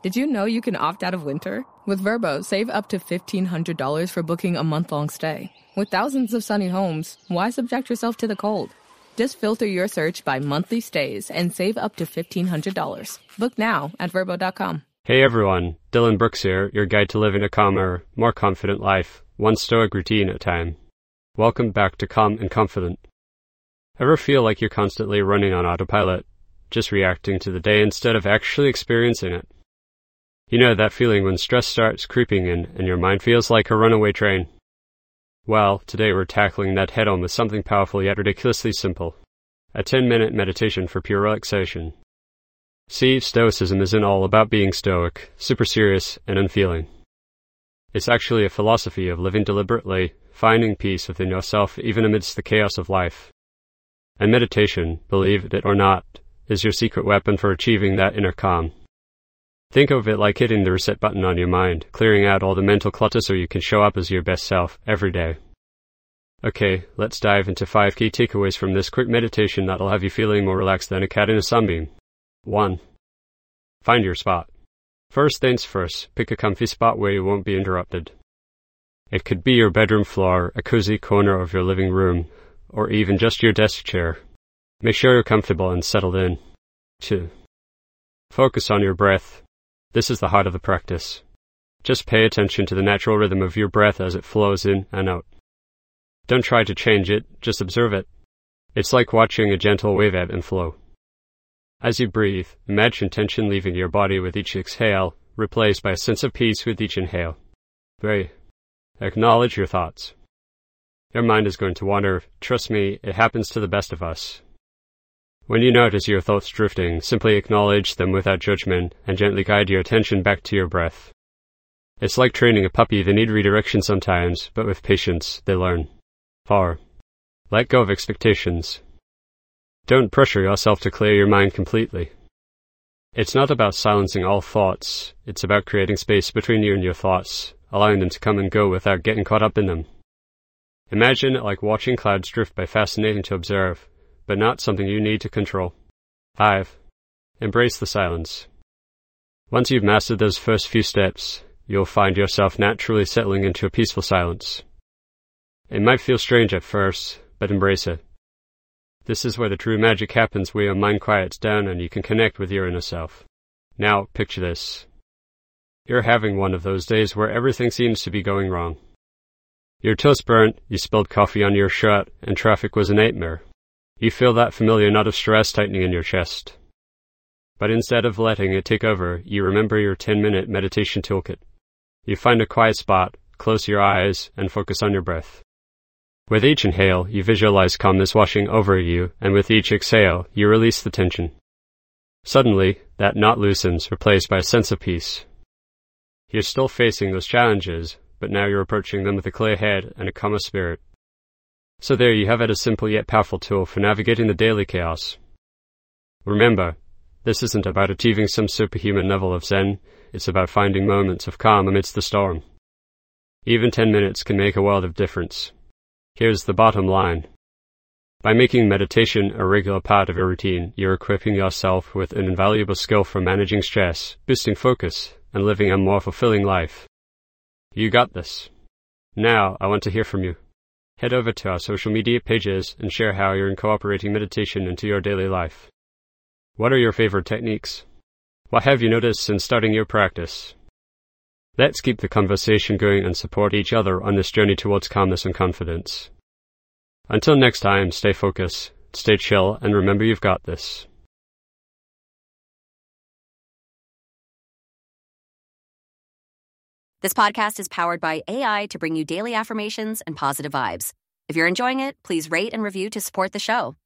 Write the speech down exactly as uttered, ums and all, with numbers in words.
Did you know you can opt out of winter? With Vrbo, save up to fifteen hundred dollars for booking a month-long stay. With thousands of sunny homes, why subject yourself to the cold? Just filter your search by monthly stays and save up to fifteen hundred dollars. Book now at Vrbo dot com. Hey everyone, Dylan Brooks here, your guide to living a calmer, more confident life, one stoic routine at a time. Welcome back to Calm and Confident. Ever feel like you're constantly running on autopilot, just reacting to the day instead of actually experiencing it? You know that feeling when stress starts creeping in and your mind feels like a runaway train? Well, today we're tackling that head-on with something powerful yet ridiculously simple. A ten-minute meditation for pure relaxation. See, Stoicism isn't all about being stoic, super serious, and unfeeling. It's actually a philosophy of living deliberately, finding peace within yourself even amidst the chaos of life. And meditation, believe it or not, is your secret weapon for achieving that inner calm. Think of it like hitting the reset button on your mind, clearing out all the mental clutter so you can show up as your best self every day. Okay, let's dive into five key takeaways from this quick meditation that'll have you feeling more relaxed than a cat in a sunbeam. one. Find your spot. First things first, pick a comfy spot where you won't be interrupted. It could be your bedroom floor, a cozy corner of your living room, or even just your desk chair. Make sure you're comfortable and settled in. two. Focus on your breath. This is the heart of the practice. Just pay attention to the natural rhythm of your breath as it flows in and out. Don't try to change it, just observe it. It's like watching a gentle wave ebb and flow. As you breathe, imagine tension leaving your body with each exhale, replaced by a sense of peace with each inhale. three. Acknowledge your thoughts. Your mind is going to wander. Trust me, it happens to the best of us. When you notice your thoughts drifting, simply acknowledge them without judgment and gently guide your attention back to your breath. It's like training a puppy. They need redirection sometimes, but with patience, they learn. four. Let go of expectations. Don't pressure yourself to clear your mind completely. It's not about silencing all thoughts. It's about creating space between you and your thoughts, allowing them to come and go without getting caught up in them. Imagine it like watching clouds drift by, fascinating to observe, but not something you need to control. five. Embrace the silence. Once you've mastered those first few steps, you'll find yourself naturally settling into a peaceful silence. It might feel strange at first, but embrace it. This is where the true magic happens, where your mind quiets down and you can connect with your inner self. Now, picture this. You're having one of those days where everything seems to be going wrong. Your toast burnt, you spilled coffee on your shirt, and traffic was a nightmare. You feel that familiar knot of stress tightening in your chest. But instead of letting it take over, you remember your ten-minute meditation toolkit. You find a quiet spot, close your eyes, and focus on your breath. With each inhale, you visualize calmness washing over you, and with each exhale, you release the tension. Suddenly, that knot loosens, replaced by a sense of peace. You're still facing those challenges, but now you're approaching them with a clear head and a calmer spirit. So there you have it, a simple yet powerful tool for navigating the daily chaos. Remember, this isn't about achieving some superhuman level of Zen, it's about finding moments of calm amidst the storm. Even ten minutes can make a world of difference. Here's the bottom line. By making meditation a regular part of your routine, you're equipping yourself with an invaluable skill for managing stress, boosting focus, and living a more fulfilling life. You got this. Now, I want to hear from you. Head over to our social media pages and share how you're incorporating meditation into your daily life. What are your favorite techniques? What have you noticed since starting your practice? Let's keep the conversation going and support each other on this journey towards calmness and confidence. Until next time, stay focused, stay chill, and remember you've got this. This podcast is powered by A I to bring you daily affirmations and positive vibes. If you're enjoying it, please rate and review to support the show.